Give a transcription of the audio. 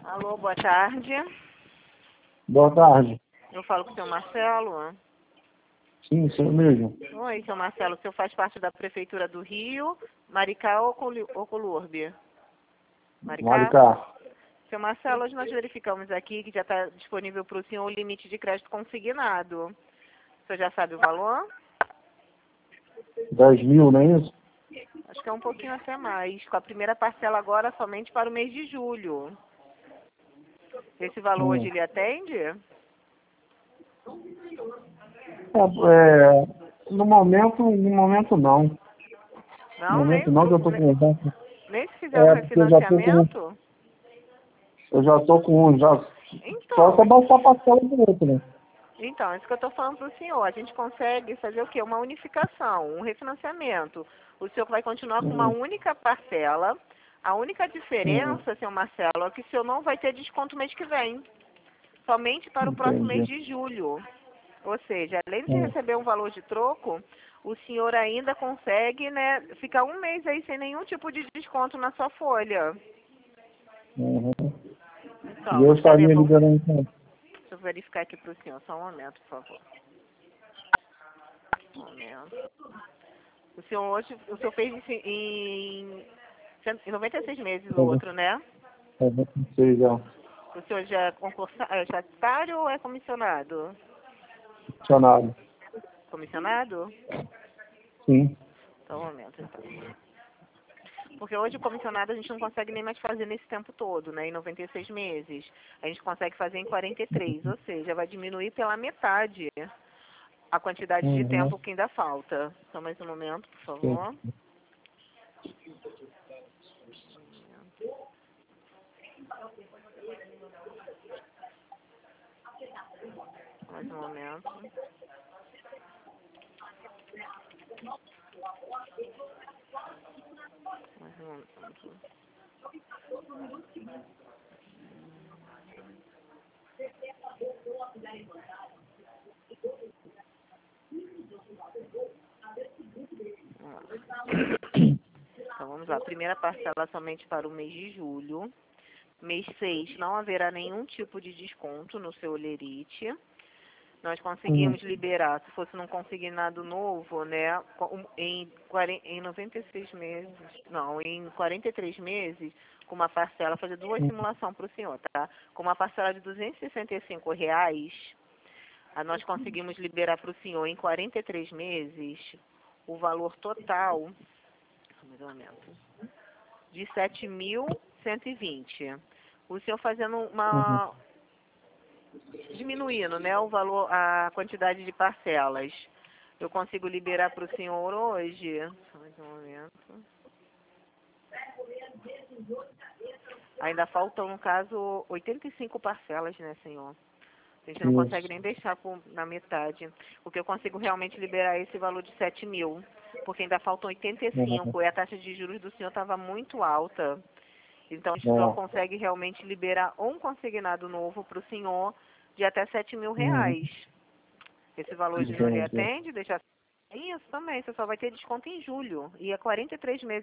Alô, boa tarde. Boa tarde. Eu falo com o seu Marcelo. Sim, sou mesmo. Oi, seu Marcelo. O senhor faz parte da Prefeitura do Rio, Maricá ou Colurbe? Maricá. Seu Marcelo, hoje nós verificamos aqui que já está disponível para o senhor o limite de crédito consignado. O senhor já sabe o valor? 10 mil, não é isso? Acho que é um pouquinho até mais. Com a primeira parcela agora somente para o mês de julho. Esse valor hoje ele atende? No momento não. No Não, momento não, que eu tô com um. nem se fizer o Porque refinanciamento? eu já tô com um, já. Só se Então, abaixar a parcela do outro, né? Então, isso que eu estou falando para o senhor. A gente consegue fazer o quê? Uma unificação, um refinanciamento. O senhor vai continuar com uma única parcela. A única diferença, seu Marcelo, é que o senhor não vai ter desconto mês que vem. Somente para o próximo mês Entendi. de julho. Ou seja, além de receber um valor de troco, o senhor ainda consegue, né, ficar um mês aí sem nenhum tipo de desconto na sua folha. Uhum. Então, E eu gostaria estaria bom. liberando quanto? Deixa eu verificar aqui para o senhor. Só um momento, por favor. Um momento. O senhor fez isso em 96 meses o outro, né? Não sei já. O senhor já é estatutário ou é comissionado? Funcionário. Comissionado? Sim. Só um momento, então. Porque hoje o comissionado a gente não consegue nem mais fazer nesse tempo todo, né? Em 96 meses. A gente consegue fazer em 43, ou seja, vai diminuir pela metade a quantidade de tempo que ainda falta. Só mais um momento, por favor. Mais um momento. Mais um momento. Então vamos lá. Primeira parcela somente para o mês de julho. Mês 6 não haverá nenhum tipo de desconto no seu olerite. Nós conseguimos liberar, se fosse num consignado novo, né, em 96 meses, não, em 43 meses, com uma parcela, fazer duas simulações para o senhor, tá? Com uma parcela de R$ 265, nós conseguimos liberar para o senhor em 43 meses o valor total, mais ou menos, de 7.120. O senhor fazendo diminuindo, né, o valor, a quantidade de parcelas. Eu consigo liberar para o senhor hoje? Só mais um momento. Ainda faltam, no caso, 85 parcelas, né, senhor? A gente não consegue nem deixar na metade. Porque eu consigo realmente liberar esse valor de 7 mil. Porque ainda faltam 85 e a taxa de juros do senhor estava muito alta. Então, a gente só consegue realmente liberar um consignado novo para o senhor de até R$ 7.000. Esse valor de não lhe atende, deixa isso também, você só vai ter desconto em julho. E é 43 meses.